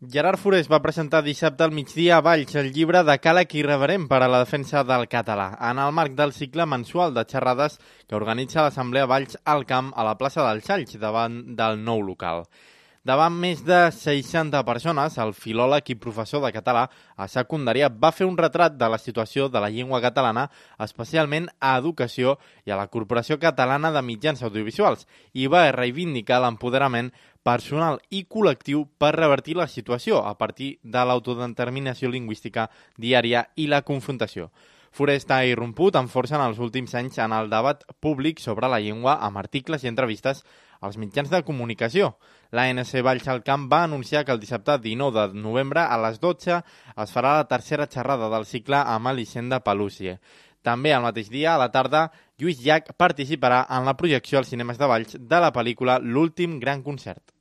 Gerard Forés va presentar dissabte al migdia a Valls el llibre Decàleg irreverent per a la defensa del català, en el marc del cicle mensual de xerrades que organitza l'Assemblea Valls al Camp a la plaça del Xalx, davant del nou local. Davant més de 60 persones, el filòleg i professor de català a secundària va fer un retrat de la situació de la llengua catalana, especialment a Educació i a la Corporació Catalana de Mitjans Audiovisuals, i va reivindicar l'empoderament personal i col·lectiu per revertir la situació a partir de l'autodeterminació lingüística diària i la confrontació. Forés ha irromput amb força en els últims anys en el debat públic sobre la llengua amb articles i entrevistes als mitjans de comunicació. L'ANC Valls al Camp va anunciar que el dissabte 19 de novembre a les 12 es farà la tercera xerrada del cicle amb Elisenda Paluzie. També el mateix dia, a la tarda, Lluís Llach participarà en la projecció als cinemes de Valls de la pel·lícula L'últim gran concert.